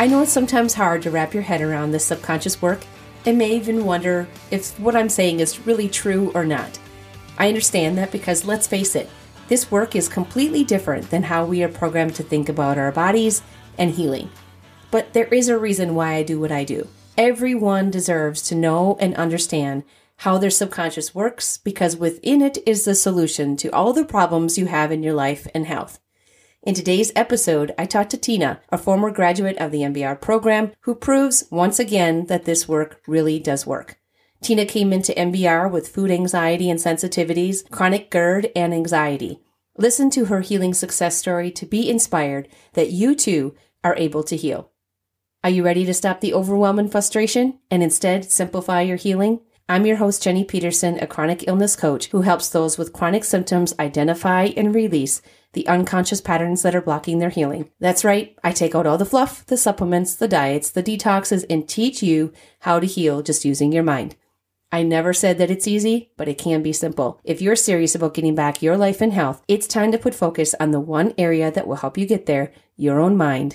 I know it's sometimes hard to wrap your head around this subconscious work and may even wonder if what I'm saying is really true or not. I understand that because let's face it, this work is completely different than how we are programmed to think about our bodies and healing. But there is a reason why I do what I do. Everyone deserves to know and understand how their subconscious works because within it is the solution to all the problems you have in your life and health. In today's episode, I talked to Tina, a former graduate of the MBR program, who proves once again that this work really does work. Tina came into MBR with food anxiety and sensitivities, chronic GERD, and anxiety. Listen to her healing success story to be inspired that you too are able to heal. Are you ready to stop the overwhelm and frustration and instead simplify your healing? I'm your host, Jenny Peterson, a chronic illness coach who helps those with chronic symptoms identify and release the unconscious patterns that are blocking their healing. That's right, I take out all the fluff, the supplements, the diets, the detoxes, and teach you how to heal just using your mind. I never said that it's easy, but it can be simple. If you're serious about getting back your life and health, it's time to put focus on the one area that will help you get there, your own mind.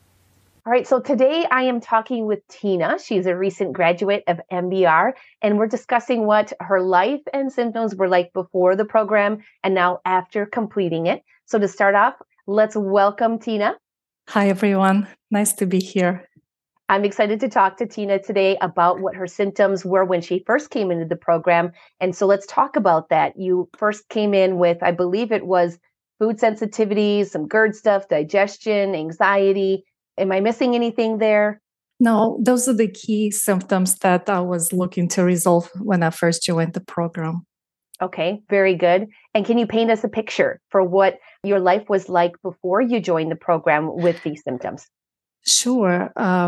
All right, so today I am talking with Tina. She's a recent graduate of MBR, and we're discussing what her life and symptoms were like before the program and now after completing it. So to start off, let's welcome Tina. Hi, everyone. Nice to be here. I'm excited to talk to Tina today about what her symptoms were when she first came into the program. And so let's talk about that. You first came in with, I believe it was food sensitivities, some GERD stuff, digestion, anxiety. Am I missing anything there? No, those are the key symptoms that I was looking to resolve when I first joined the program. Okay, very good. And can you paint us a picture for what your life was like before you joined the program with these symptoms? Sure.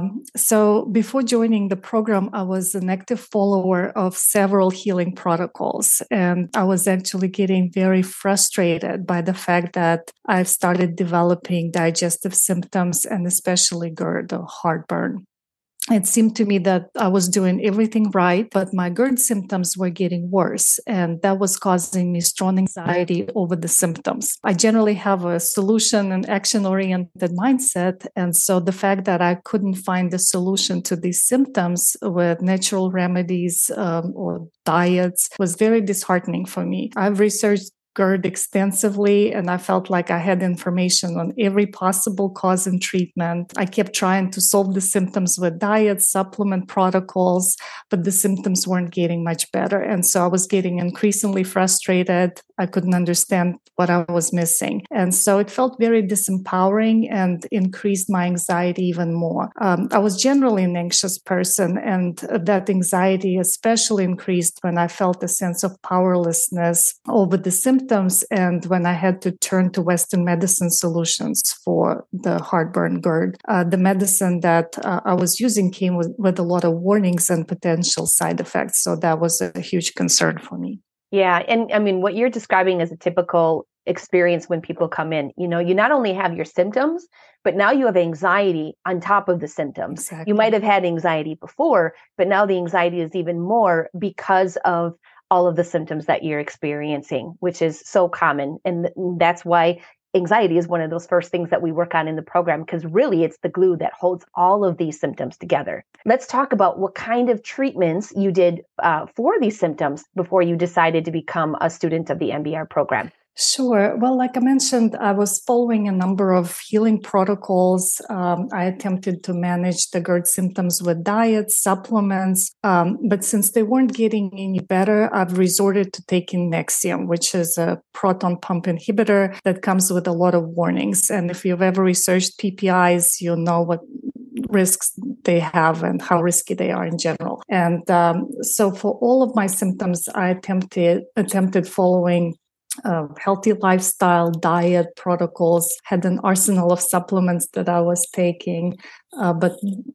So before joining the program, I was an active follower of several healing protocols, and I was actually getting very frustrated by the fact that I've started developing digestive symptoms and especially GERD or heartburn. It seemed to me that I was doing everything right, but my GERD symptoms were getting worse, and that was causing me strong anxiety over the symptoms. I generally have a solution and action-oriented mindset, and so the fact that I couldn't find the solution to these symptoms with natural remedies or diets was very disheartening for me. I've researched GERD extensively, and I felt like I had information on every possible cause and treatment. I kept trying to solve the symptoms with diet, supplement protocols, but the symptoms weren't getting much better. And so I was getting increasingly frustrated. I couldn't understand what I was missing. And so it felt very disempowering and increased my anxiety even more. I was generally an anxious person, and that anxiety especially increased when I felt a sense of powerlessness over the symptoms and when I had to turn to Western medicine solutions for the heartburn GERD. The medicine that I was using came with a lot of warnings and potential side effects. So that was a huge concern for me. Yeah. And I mean, what you're describing is a typical experience when people come in. You know, you not only have your symptoms, but now you have anxiety on top of the symptoms. Exactly. You might have had anxiety before, but now the anxiety is even more because of all of the symptoms that you're experiencing, which is so common. And that's why anxiety is one of those first things that we work on in the program, because really it's the glue that holds all of these symptoms together. Let's talk about what kind of treatments you did for these symptoms before you decided to become a student of the MBR program. Sure. Well, like I mentioned, I was following a number of healing protocols. I attempted to manage the GERD symptoms with diet, supplements, but since they weren't getting any better, I've resorted to taking Nexium, which is a proton pump inhibitor that comes with a lot of warnings. And if you've ever researched PPIs, you'll know what risks they have and how risky they are in general. And so for all of my symptoms, I attempted following healthy lifestyle, diet protocols, had an arsenal of supplements that I was taking, but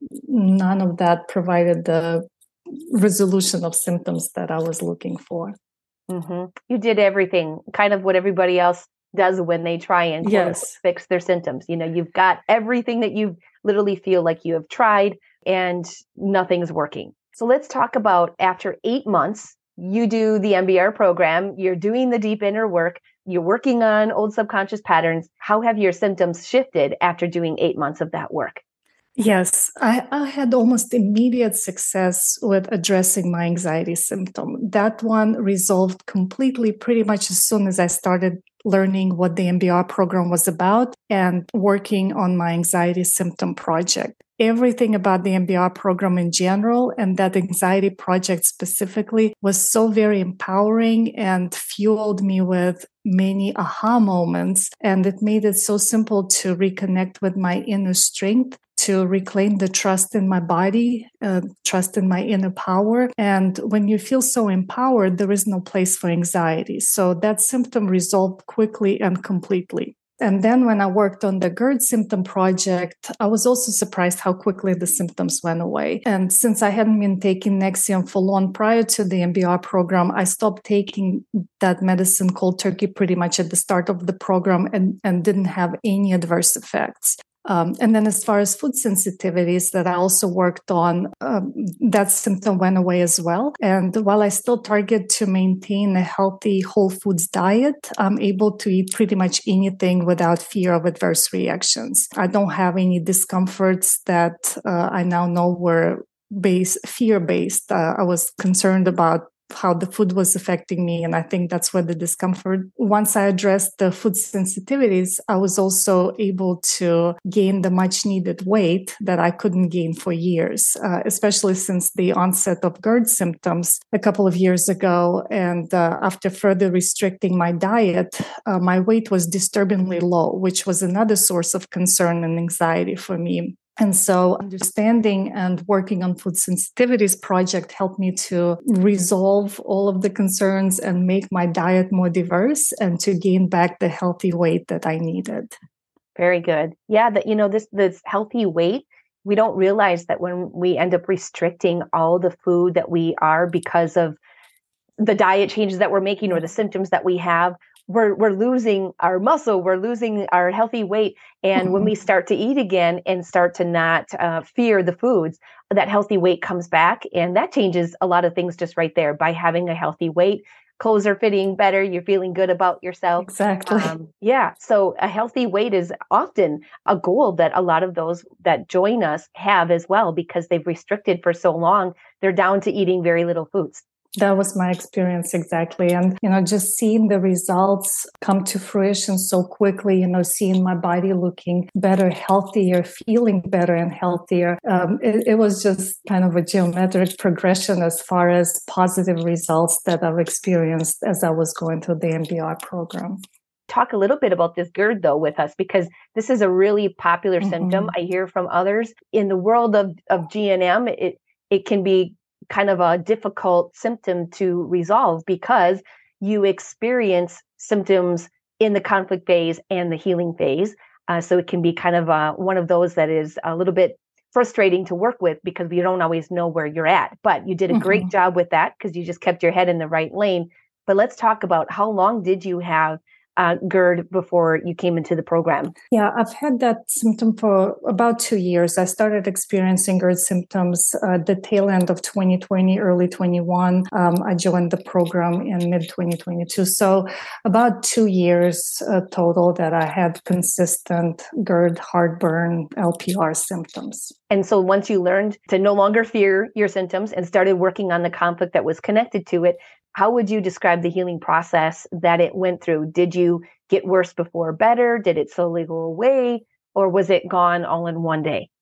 none of that provided the resolution of symptoms that I was looking for. Mm-hmm. You did everything, kind of what everybody else does when they try and fix their symptoms. You know, you've got everything that you literally feel like you have tried and nothing's working. So let's talk about after 8 months, you do the MBR program, you're doing the deep inner work, you're working on old subconscious patterns. How have your symptoms shifted after doing 8 months of that work? Yes, I had almost immediate success with addressing my anxiety symptom. That one resolved completely pretty much as soon as I started learning what the MBR program was about and working on my anxiety symptom project. Everything about the MBR program in general and that anxiety project specifically was so very empowering and fueled me with many aha moments. And it made it so simple to reconnect with my inner strength, to reclaim the trust in my body, trust in my inner power. And when you feel so empowered, there is no place for anxiety. So that symptom resolved quickly and completely. And then when I worked on the GERD symptom project, I was also surprised how quickly the symptoms went away. And since I hadn't been taking Nexium for long prior to the MBR program, I stopped taking that medicine cold turkey pretty much at the start of the program and didn't have any adverse effects. And then as far as food sensitivities that I also worked on, that symptom went away as well. And while I still target to maintain a healthy whole foods diet, I'm able to eat pretty much anything without fear of adverse reactions. I don't have any discomforts that I now know were fear-based. I was concerned about how the food was affecting me. And I think that's where the discomfort. Once I addressed the food sensitivities, I was also able to gain the much needed weight that I couldn't gain for years, especially since the onset of GERD symptoms a couple of years ago. And after further restricting my diet, my weight was disturbingly low, which was another source of concern and anxiety for me. And so understanding and working on food sensitivities project helped me to resolve all of the concerns and make my diet more diverse and to gain back the healthy weight that I needed. Very good. Yeah, this healthy weight, we don't realize that when we end up restricting all the food that we are because of the diet changes that we're making or the symptoms that we have, we're losing our muscle, we're losing our healthy weight. And when we start to eat again and start to not fear the foods, that healthy weight comes back. And that changes a lot of things just right there by having a healthy weight. Clothes are fitting better. You're feeling good about yourself. Exactly. Yeah. So a healthy weight is often a goal that a lot of those that join us have as well, because they've restricted for so long. They're down to eating very little foods. That was my experience exactly. And, just seeing the results come to fruition so quickly, seeing my body looking better, healthier, feeling better and healthier. It was just kind of a geometric progression as far as positive results that I've experienced as I was going through the MBR program. Talk a little bit about this GERD though with us, because this is a really popular symptom. I hear from others in the world of GNM. It can be kind of a difficult symptom to resolve because you experience symptoms in the conflict phase and the healing phase. So it can be kind of one of those that is a little bit frustrating to work with because you don't always know where you're at. But you did a great job with that because you just kept your head in the right lane. But let's talk about how long did you have GERD before you came into the program? Yeah, I've had that symptom for about 2 years. I started experiencing GERD symptoms the tail end of 2020, early 21. I joined the program in mid 2022. So about 2 years total that I had consistent GERD, heartburn, LPR symptoms. And so once you learned to no longer fear your symptoms and started working on the conflict that was connected to it, how would you describe the healing process that it went through? Did you get worse before better? Did it slowly go away? Or was it gone all in one day?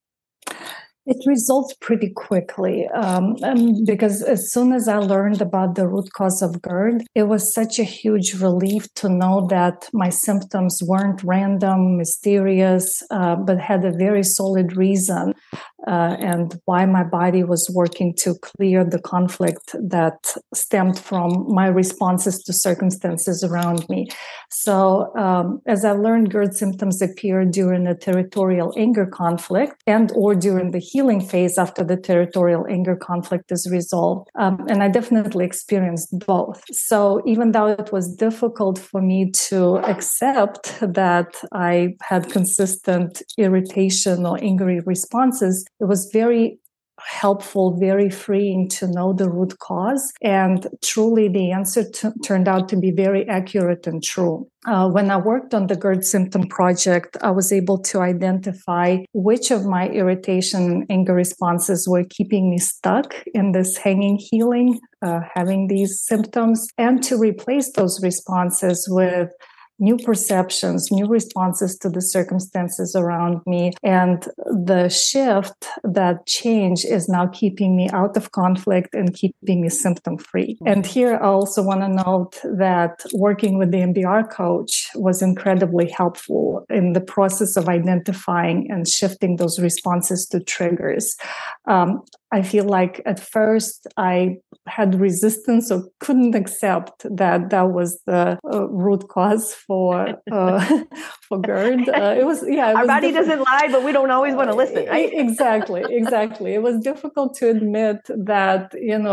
It resolved pretty quickly because as soon as I learned about the root cause of GERD, it was such a huge relief to know that my symptoms weren't random, mysterious, but had a very solid reason and why my body was working to clear the conflict that stemmed from my responses to circumstances around me. So as I learned, GERD symptoms appear during a territorial anger conflict and or during the healing phase after the territorial anger conflict is resolved. And I definitely experienced both. So even though it was difficult for me to accept that I had consistent irritation or angry responses, it was very helpful, very freeing to know the root cause. And truly, the answer turned out to be very accurate and true. When I worked on the GERD symptom project, I was able to identify which of my irritation and anger responses were keeping me stuck in this hanging healing, having these symptoms, and to replace those responses with new perceptions, new responses to the circumstances around me. And the shift, that change is now keeping me out of conflict and keeping me symptom free. And here I also want to note that working with the MBR coach was incredibly helpful in the process of identifying and shifting those responses to triggers. I feel like at first I had resistance or couldn't accept that that was the root cause for GERD. It was our body doesn't lie, but we don't always want to listen, right? Exactly. It was difficult to admit that,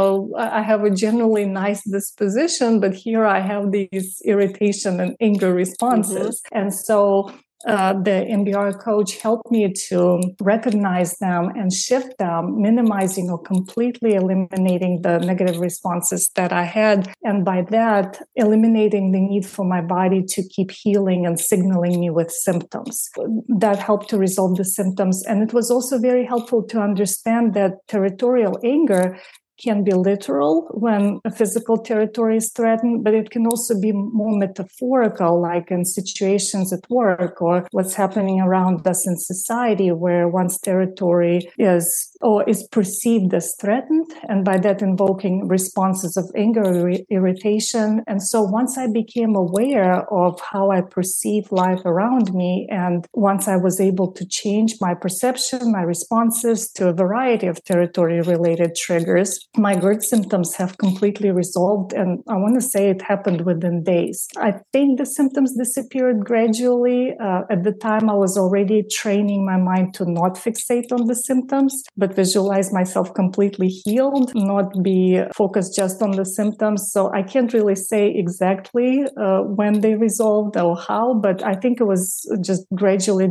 I have a generally nice disposition, but here I have these irritation and anger responses. Mm-hmm. And so the MBR coach helped me to recognize them and shift them, minimizing or completely eliminating the negative responses that I had. And by that, eliminating the need for my body to keep healing and signaling me with symptoms. That helped to resolve the symptoms. And it was also very helpful to understand that territorial anger can be literal when a physical territory is threatened, but it can also be more metaphorical, like in situations at work or what's happening around us in society where one's territory is perceived as threatened, and by that invoking responses of anger or irritation. And so once I became aware of how I perceive life around me, and once I was able to change my perception, my responses to a variety of territory-related triggers, my GERD symptoms have completely resolved. And I want to say it happened within days. I think the symptoms disappeared gradually. At the time, I was already training my mind to not fixate on the symptoms, but visualize myself completely healed, not be focused just on the symptoms. So I can't really say exactly when they resolved or how, but I think it was just gradually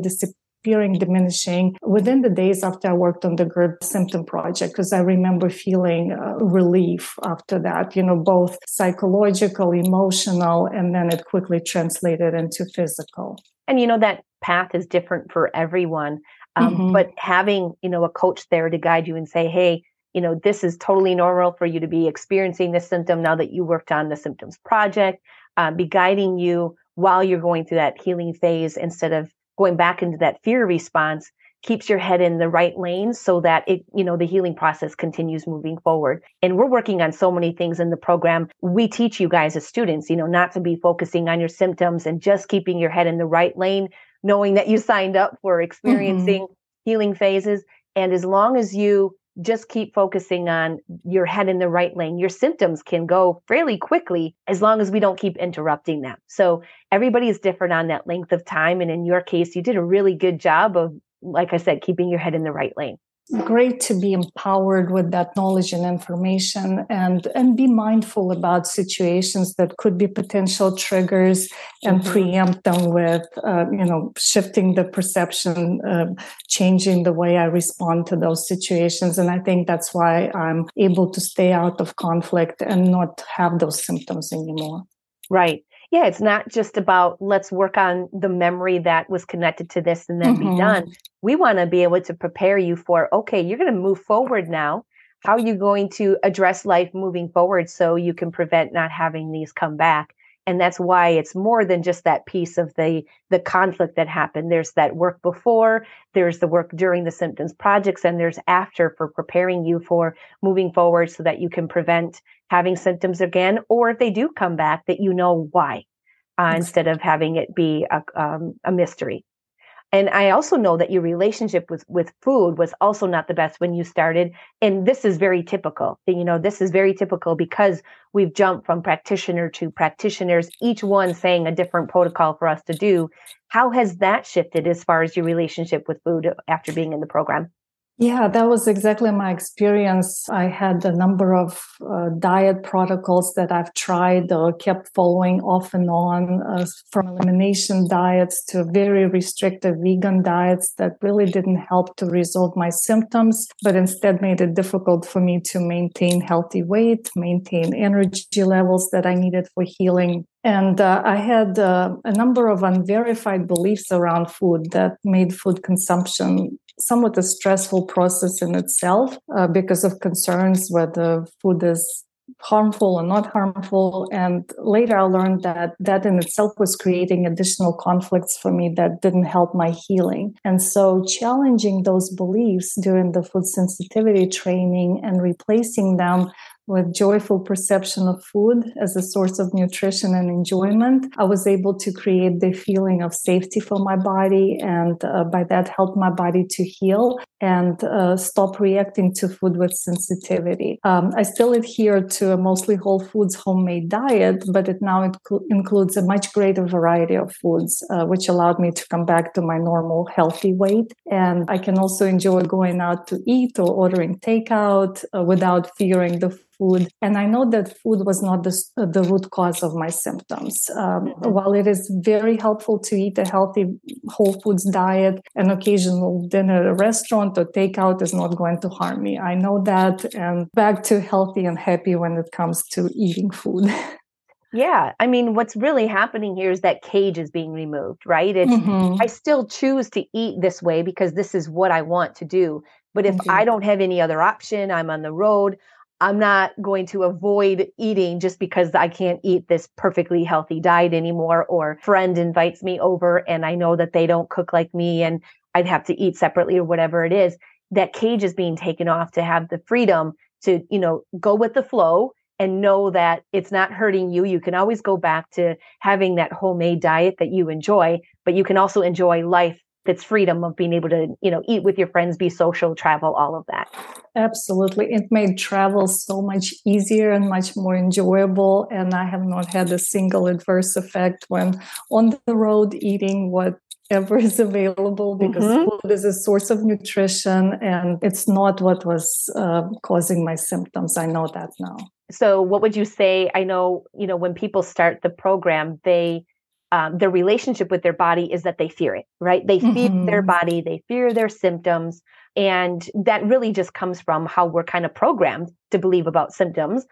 diminishing within the days after I worked on the GERD symptom project, because I remember feeling relief after that, both psychological, emotional, and then it quickly translated into physical. And that path is different for everyone. But having, a coach there to guide you and say, hey, this is totally normal for you to be experiencing this symptom now that you worked on the symptoms project, be guiding you while you're going through that healing phase instead of going back into that fear response, keeps your head in the right lane so that the healing process continues moving forward. And we're working on so many things in the program. We teach you guys as students, not to be focusing on your symptoms and just keeping your head in the right lane, knowing that you signed up for experiencing healing phases. And as long as you just keep focusing on your head in the right lane, your symptoms can go fairly quickly as long as we don't keep interrupting them. So everybody is different on that length of time. And in your case, you did a really good job of, like I said, keeping your head in the right lane. Great to be empowered with that knowledge and information and be mindful about situations that could be potential triggers and preempt them with, shifting the perception, changing the way I respond to those situations. And I think that's why I'm able to stay out of conflict and not have those symptoms anymore. Right. Yeah, it's not just about let's work on the memory that was connected to this and then be done. We want to be able to prepare you for, okay, you're going to move forward now. How are you going to address life moving forward so you can prevent not having these come back? And that's why it's more than just that piece of the conflict that happened. There's that work before, there's the work during the symptoms projects, and there's after for preparing you for moving forward so that you can prevent having symptoms again, or if they do come back, that you know why, instead of having it be a mystery. And I also know that your relationship with food was also not the best when you started. And this is very typical. This is very typical because we've jumped from practitioner to practitioners, each one saying a different protocol for us to do. How has that shifted as far as your relationship with food after being in the program? Yeah, that was exactly my experience. I had a number of diet protocols that I've tried or kept following off and on, from elimination diets to very restrictive vegan diets that really didn't help to resolve my symptoms, but instead made it difficult for me to maintain healthy weight, maintain energy levels that I needed for healing. And I had a number of unverified beliefs around food that made food consumption somewhat a stressful process in itself, because of concerns whether food is harmful or not harmful. And later I learned that that in itself was creating additional conflicts for me that didn't help my healing. And so challenging those beliefs during the food sensitivity training and replacing them with joyful perception of food as a source of nutrition and enjoyment, I was able to create the feeling of safety for my body, and by that help my body to heal and stop reacting to food with sensitivity. I still adhere to a mostly whole foods homemade diet, but it now includes a much greater variety of foods, which allowed me to come back to my normal healthy weight. And I can also enjoy going out to eat or ordering takeout without fearing the food. And I know that food was not the root cause of my symptoms. While it is very helpful to eat a healthy whole foods diet, an occasional dinner at a restaurant or takeout is not going to harm me. I know that, and back to healthy and happy when it comes to eating food. Yeah. I mean, what's really happening here is that cage is being removed, right? It's, I still choose to eat this way because this is what I want to do. But if I don't have any other option, I'm on the road, I'm not going to avoid eating just because I can't eat this perfectly healthy diet anymore, or friend invites me over and I know that they don't cook like me and I'd have to eat separately or whatever it is. That cage is being taken off to have the freedom to, go with the flow and know that it's not hurting you. You can always go back to having that homemade diet that you enjoy, but you can also enjoy life that's freedom of being able to, eat with your friends, be social, travel, all of that. Absolutely. It made travel so much easier and much more enjoyable. And I have not had a single adverse effect when on the road eating whatever is available, because food is a source of nutrition and it's not what was causing my symptoms. I know that now. So what would you say? I know, when people start the program, their relationship with their body is that they fear it, right? They fear their body, they fear their symptoms. And that really just comes from how we're kind of programmed to believe about symptoms.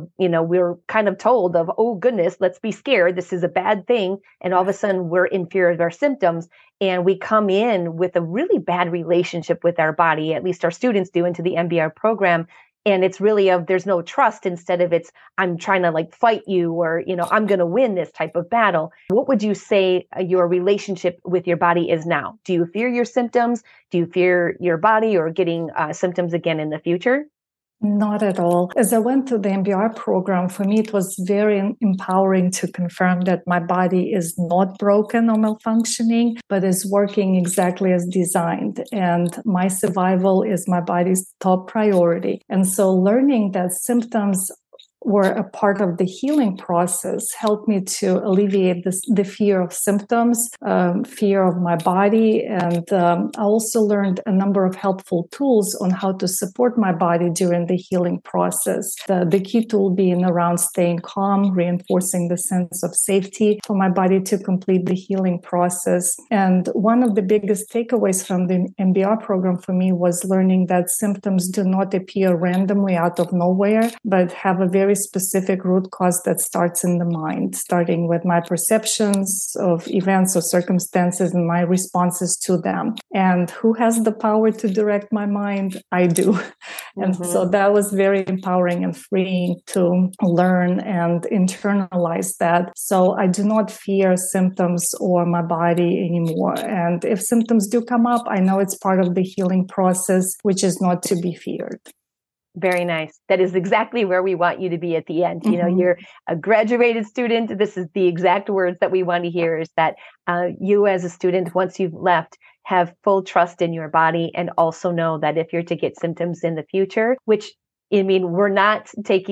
We're kind of told of, oh goodness, let's be scared. This is a bad thing. And all of a sudden we're in fear of our symptoms. And we come in with a really bad relationship with our body, at least our students do, into the MBR program. And it's really there's no trust, instead of I'm trying to fight you, or, I'm going to win this type of battle. What would you say your relationship with your body is now? Do you fear your symptoms? Do you fear your body or getting symptoms again in the future? Not at all. As I went through the MBR program, for me, it was very empowering to confirm that my body is not broken or malfunctioning, but is working exactly as designed. And my survival is my body's top priority. And so learning that symptoms were a part of the healing process helped me to alleviate the fear of symptoms, fear of my body. And I also learned a number of helpful tools on how to support my body during the healing process. The key tool being around staying calm, reinforcing the sense of safety for my body to complete the healing process. And one of the biggest takeaways from the MBR program for me was learning that symptoms do not appear randomly out of nowhere, but have a very specific root cause that starts in the mind, starting with my perceptions of events or circumstances and my responses to them. And who has the power to direct my mind? I do. And so that was very empowering and freeing to learn and internalize that. So I do not fear symptoms or my body anymore. And if symptoms do come up, I know it's part of the healing process, which is not to be feared. Very nice. That is exactly where we want you to be at the end. You're a graduated student. This is the exact words that we want to hear, is that you as a student, once you've left, have full trust in your body, and also know that if you're to get symptoms in the future, which I mean, you're not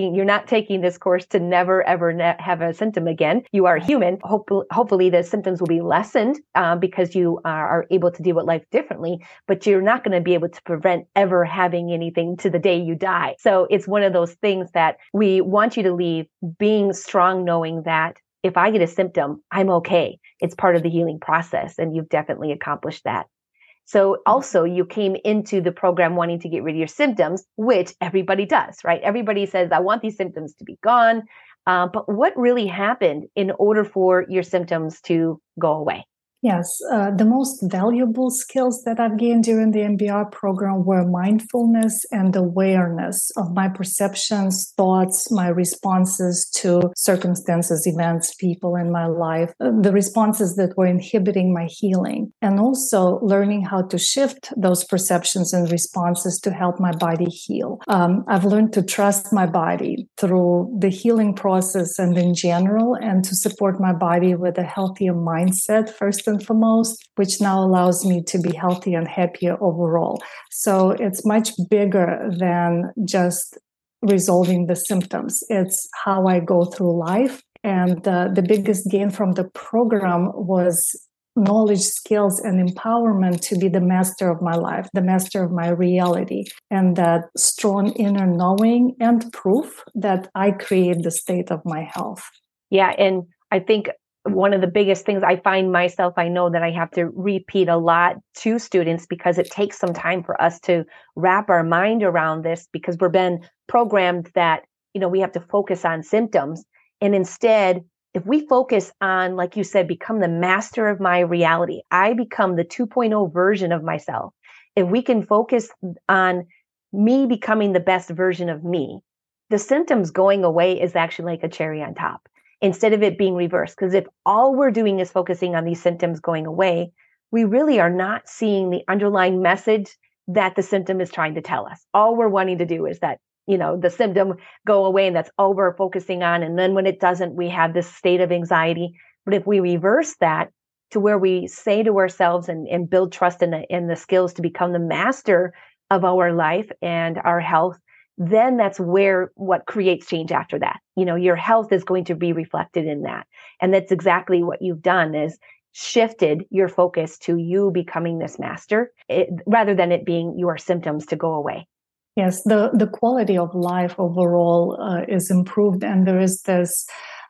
taking this course to never, ever have a symptom again. You are human. Hopefully the symptoms will be lessened because you are able to deal with life differently, but you're not going to be able to prevent ever having anything to the day you die. So it's one of those things that we want you to leave being strong, knowing that if I get a symptom, I'm okay. It's part of the healing process, and you've definitely accomplished that. So also you came into the program wanting to get rid of your symptoms, which everybody does, right? Everybody says, I want these symptoms to be gone. But what really happened in order for your symptoms to go away? Yes, the most valuable skills that I've gained during the MBR program were mindfulness and awareness of my perceptions, thoughts, my responses to circumstances, events, people in my life, the responses that were inhibiting my healing, and also learning how to shift those perceptions and responses to help my body heal. I've learned to trust my body through the healing process and in general, and to support my body with a healthier mindset, first and foremost, which now allows me to be healthy and happier overall. So it's much bigger than just resolving the symptoms. It's how I go through life. And the biggest gain from the program was knowledge, skills, and empowerment to be the master of my life, the master of my reality, and that strong inner knowing and proof that I create the state of my health. Yeah. And I think one of the biggest things I find myself, I know that I have to repeat a lot to students because it takes some time for us to wrap our mind around this, because we've been programmed that, we have to focus on symptoms. And instead, if we focus on, like you said, become the master of my reality, I become the 2.0 version of myself. If we can focus on me becoming the best version of me, the symptoms going away is actually like a cherry on top, instead of it being reversed. Because if all we're doing is focusing on these symptoms going away, we really are not seeing the underlying message that the symptom is trying to tell us. All we're wanting to do is that, the symptom go away, and that's all we're focusing on. And then when it doesn't, we have this state of anxiety. But if we reverse that to where we say to ourselves and build trust in the skills to become the master of our life and our health, then that's what creates change after that. Your health is going to be reflected in that. And that's exactly what you've done, is shifted your focus to you becoming this master, rather than it being your symptoms to go away. Yes, the quality of life overall is improved, and there is this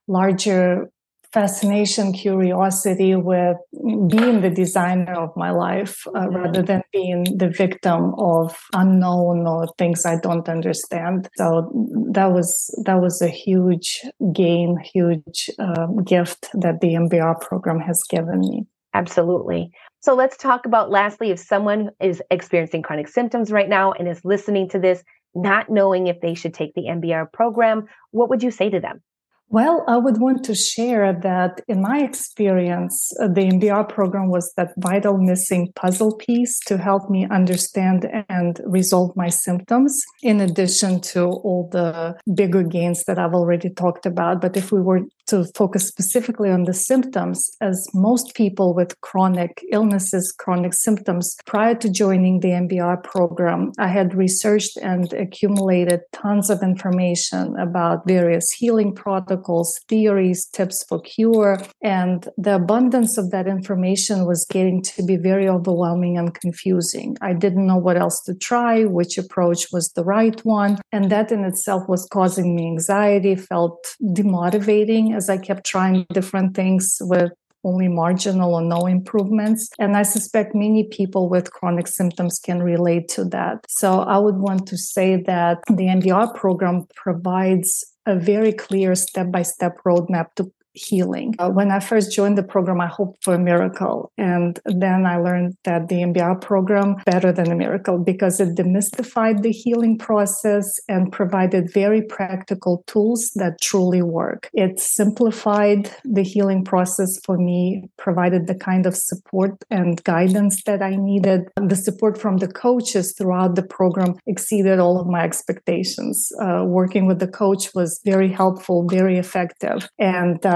larger fascination, curiosity with being the designer of my life, rather than being the victim of unknown or things I don't understand. So that was a huge gain, huge gift that the MBR program has given me. Absolutely. So let's talk about, lastly, if someone is experiencing chronic symptoms right now and is listening to this, not knowing if they should take the MBR program, what would you say to them? Well, I would want to share that in my experience, the MBR program was that vital missing puzzle piece to help me understand and resolve my symptoms, in addition to all the bigger gains that I've already talked about. But if we were to focus specifically on the symptoms, as most people with chronic illnesses, chronic symptoms, prior to joining the MBR program, I had researched and accumulated tons of information about various healing protocols, theories, tips for cure. And the abundance of that information was getting to be very overwhelming and confusing. I didn't know what else to try, which approach was the right one. And that in itself was causing me anxiety, felt demotivating as I kept trying different things with only marginal or no improvements. And I suspect many people with chronic symptoms can relate to that. So I would want to say that the MBR program provides a very clear step-by-step roadmap to healing. When I first joined the program, I hoped for a miracle. And then I learned that the MBR program better than a miracle, because it demystified the healing process and provided very practical tools that truly work. It simplified the healing process for me, provided the kind of support and guidance that I needed. The support from the coaches throughout the program exceeded all of my expectations. Working with the coach was very helpful, very effective. And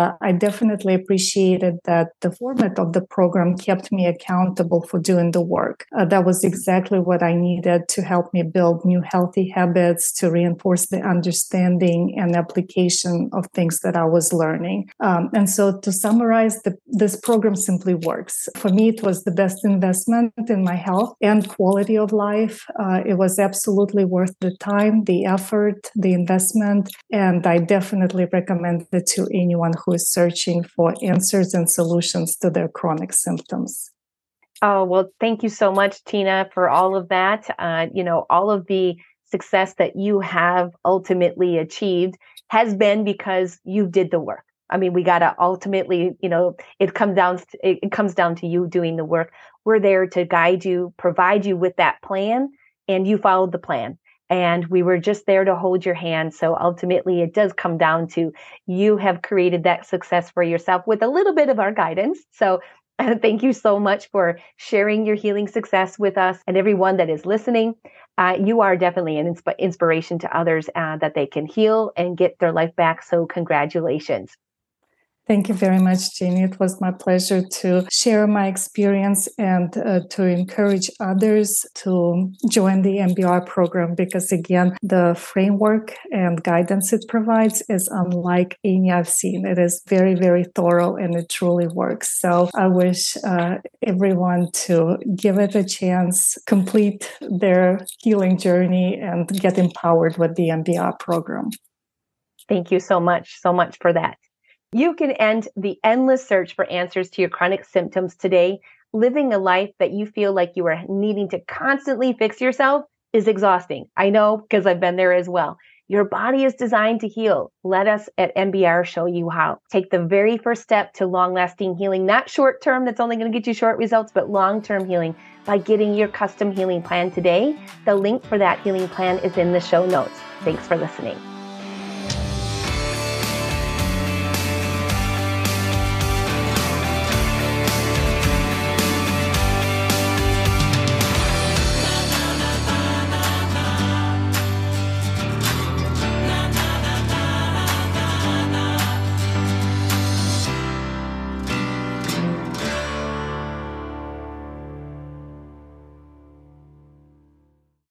I definitely appreciated that the format of the program kept me accountable for doing the work. That was exactly what I needed to help me build new healthy habits, to reinforce the understanding and application of things that I was learning. And so to summarize, this program simply works. For me, it was the best investment in my health and quality of life. It was absolutely worth the time, the effort, the investment, and I definitely recommend it to anyone who is searching for answers and solutions to their chronic symptoms. Oh, well, thank you so much, Tina, for all of that. All of the success that you have ultimately achieved has been because you did the work. I mean, we got to ultimately, it comes down to you doing the work. We're there to guide you, provide you with that plan, and you followed the plan. And we were just there to hold your hand. So ultimately, it does come down to you have created that success for yourself with a little bit of our guidance. So thank you so much for sharing your healing success with us and everyone that is listening. You are definitely an inspiration to others that they can heal and get their life back. So congratulations. Thank you very much, Jeannie. It was my pleasure to share my experience and to encourage others to join the MBR program because, again, the framework and guidance it provides is unlike any I've seen. It is very, very thorough and it truly works. So I wish everyone to give it a chance, complete their healing journey, and get empowered with the MBR program. Thank you so much for that. You can end the endless search for answers to your chronic symptoms today. Living a life that you feel like you are needing to constantly fix yourself is exhausting. I know because I've been there as well. Your body is designed to heal. Let us at MBR show you how. Take the very first step to long-lasting healing, not short-term, that's only going to get you short results, but long-term healing by getting your custom healing plan today. The link for that healing plan is in the show notes. Thanks for listening.